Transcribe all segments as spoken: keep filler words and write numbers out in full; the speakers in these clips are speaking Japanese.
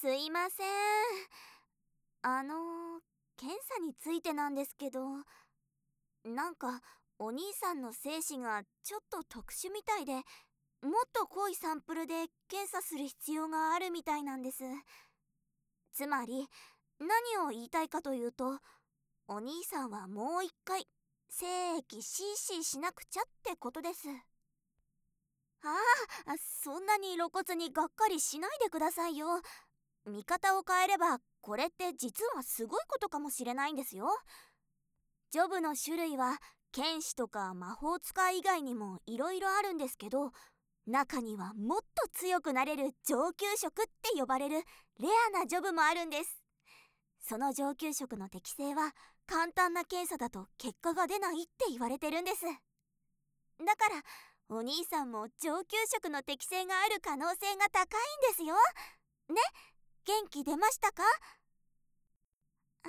すいません。あの検査についてなんですけど、なんかお兄さんの精子がちょっと特殊みたいで、もっと濃いサンプルで検査する必要があるみたいなんです。つまり何を言いたいかというと、お兄さんはもう一回精液シーシーしなくちゃってことです。ああ、そんなに露骨にがっかりしないでくださいよ。見方を変えればこれって実はすごいことかもしれないんですよ。ジョブの種類は剣士とか魔法使い以外にもいろいろあるんですけど、中にはもっと強くなれる上級職って呼ばれるレアなジョブもあるんです。その上級職の適性は簡単な検査だと結果が出ないって言われてるんです。だからお兄さんも上級職の適性がある可能性が高いんですよ。ね、元気出ましたか？うん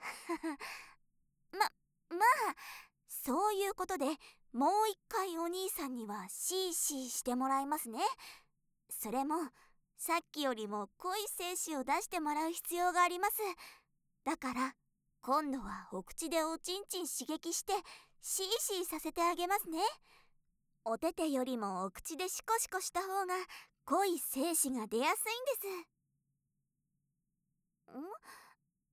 ま、まあ、そういうことでもう一回お兄さんにはシーシーしてもらいますね。それもさっきよりも濃い精子を出してもらう必要があります。だから今度はお口でおちんちん刺激してシーシーさせてあげますね。お手手よりもお口でシコシコした方が濃い精子が出やすいんです。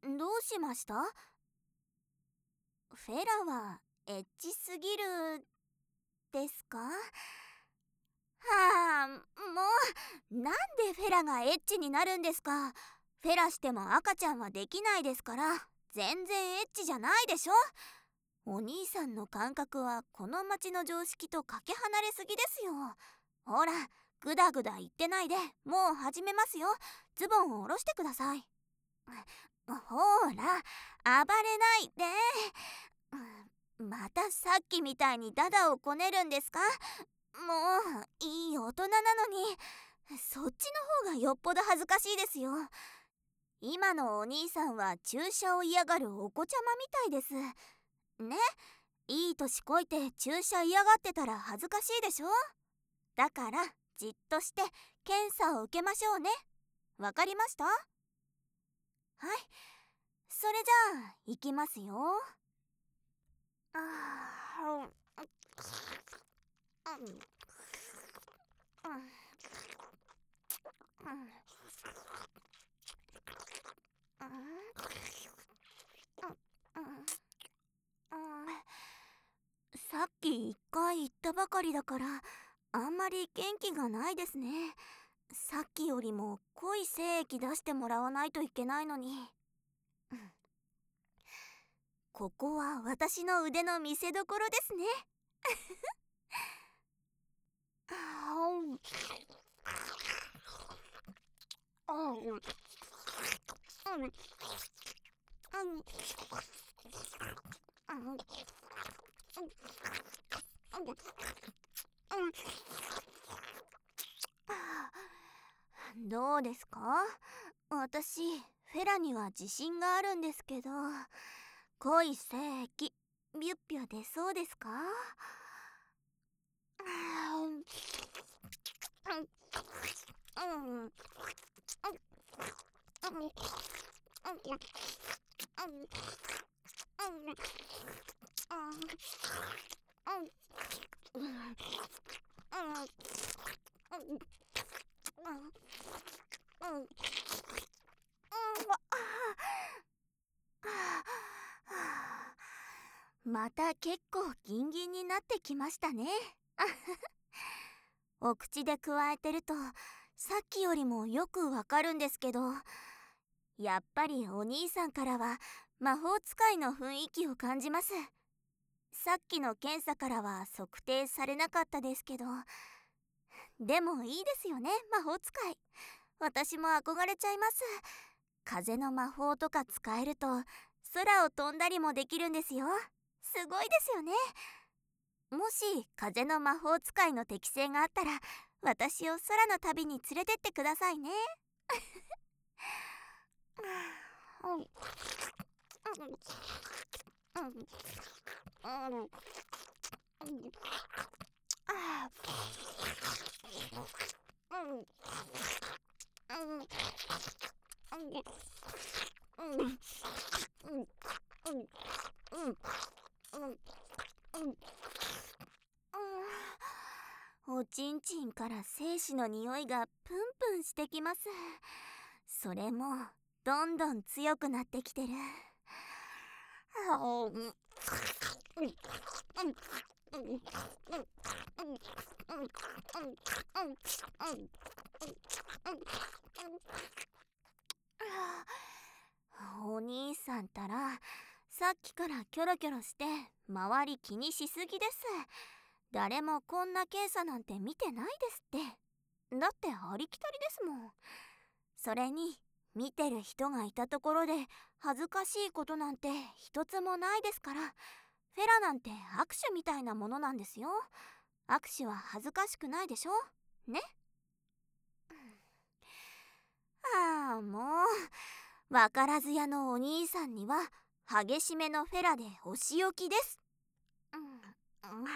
ん？どうしました？フェラはエッチすぎるですか？はあ、もうなんでフェラがエッチになるんですか？フェラしても赤ちゃんはできないですから、全然エッチじゃないでしょ。お兄さんの感覚はこの町の常識とかけ離れすぎですよ。ほら、グダグダ言ってないでもう始めますよ。ズボンを下ろしてください。ほら、暴れないで。またさっきみたいにダダをこねるんですか？もういい大人なのに、そっちの方がよっぽど恥ずかしいですよ。今のお兄さんは注射を嫌がるお子ちゃまみたいです。ね、いい年こいて注射嫌がってたら恥ずかしいでしょ。だからじっとして検査を受けましょうね。わかりました？はい、それじゃあ行きますよ。あさっき一回言ったばかりだからあんまり元気がないですね。さっきよりも濃い精液出してもらわないといけないのに。ここは私の腕の見せ所ですね。どうですか？私フェラには自信があるんですけど、濃い精液ビュッビュ出そうですか？また結構ギンギンになってきましたね。お口でくわえてるとさっきよりもよくわかるんですけど、やっぱりお兄さんからは魔法使いの雰囲気を感じます。さっきの検査からは測定されなかったですけど、でもいいですよね、魔法使い。私も憧れちゃいます。風の魔法とか使えると空を飛んだりもできるんですよ。すごいですよね。もし風の魔法使いの適性があったら、私を空の旅に連れてってくださいね。 おちんちんから精子の匂いがプンプンしてきます。それもどんどん強くなってきてる。お兄さんたらさっきからキョロキョロして周り気にしすぎです。誰もこんな検査なんて見てないですって。だってありきたりですもん。それに見てる人がいたところで恥ずかしいことなんて一つもないですから。フェラなんて握手みたいなものなんですよ。握手は恥ずかしくないでしょね。ああ、もうわからず屋のお兄さんには激しめのフェラでお仕置きです。うんうん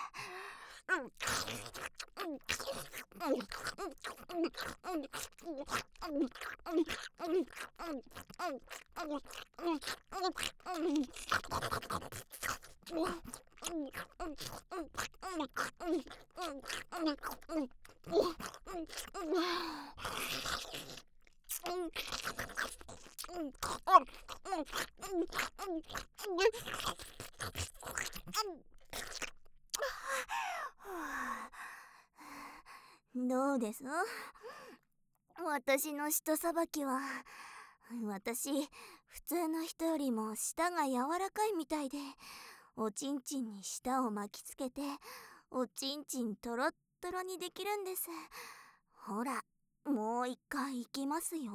どうです？私の舌さばきは。私普通の人よりも舌が柔らかいみたいで、おちんちんに舌を巻きつけておちんちんトロットロにできるんです。ほら、もう一回いきますよ。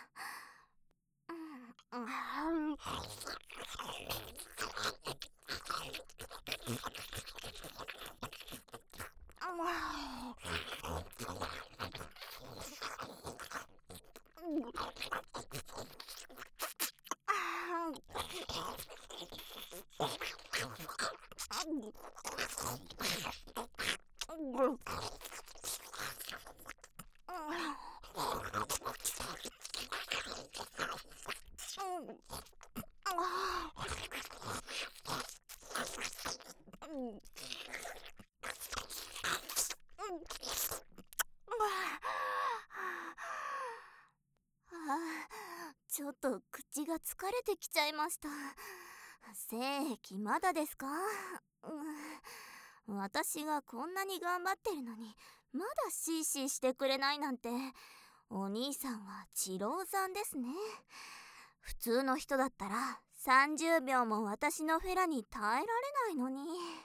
ちょっと口が疲れてきちゃいました。精液まだですか？うん、私がこんなに頑張ってるのにまだシーシーしてくれないなんて、お兄さんは治療山ですね。普通の人だったらさんじゅうびょうも私のフェラに耐えられないのに。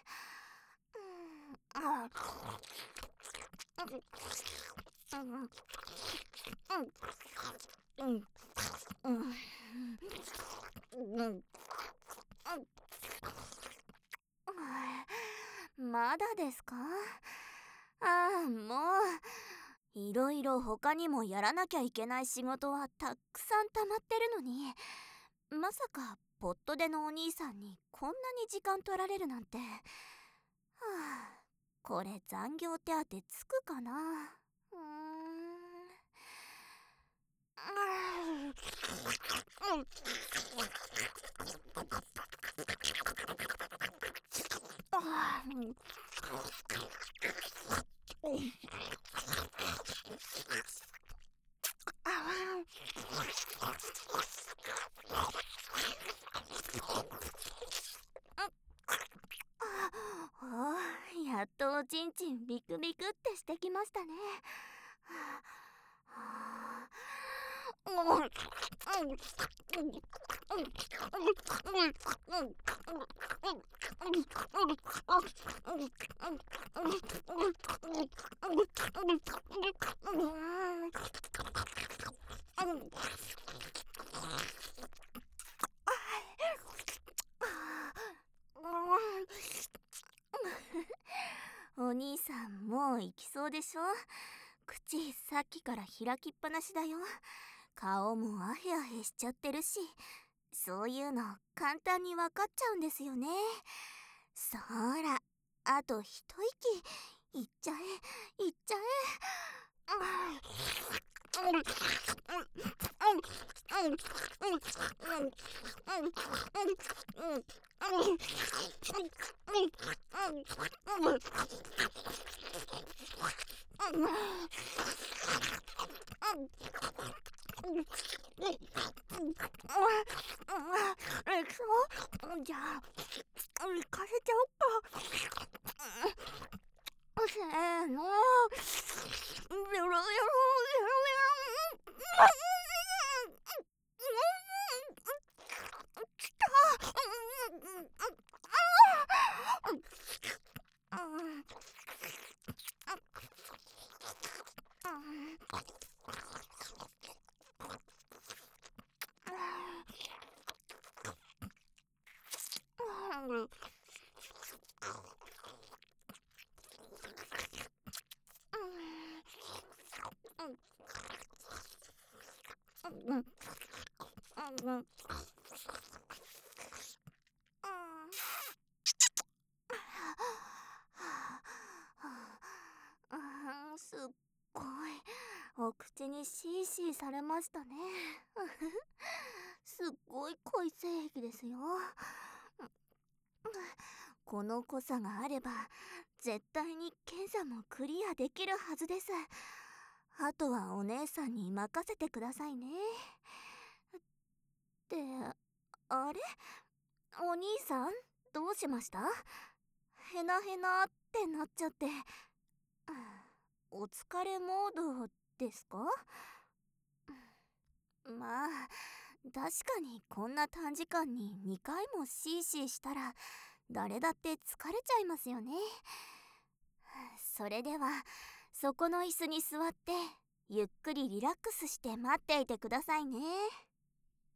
まだですか？ああ、もういろいろ他にもやらなきゃいけない仕事はたくさん溜まってるのに、まさかポットでのお兄さんにこんなに時間取られるなんて。はあ、これ残業手当つくかな。うーんやっとおちんちんビクビクってしてきましたね。お兄さんもう行きそうでしょ？口さっきから開きっぱなしだよ。顔もアヘアヘしちゃってるし、そういうの簡単に分かっちゃうんですよね。そーら、あと一息いっちゃえいっちゃえ。 え、そうじゃあ、行かせちゃおっか。せーの。ベロベロベロベロ。きた。すっごいお口にシーシーされましたね。すっごい濃い性癖ですよ。この濃さがあれば絶対に検査もクリアできるはずです。あとはお姉さんに任せてくださいね。ってあれ、お兄さんどうしました？へなへなってなっちゃって。お疲れモードですか？まあ確かにこんな短時間ににかいもシーシーしたら誰だって疲れちゃいますよね。それではそこの椅子に座ってゆっくりリラックスして待っていてくださいね。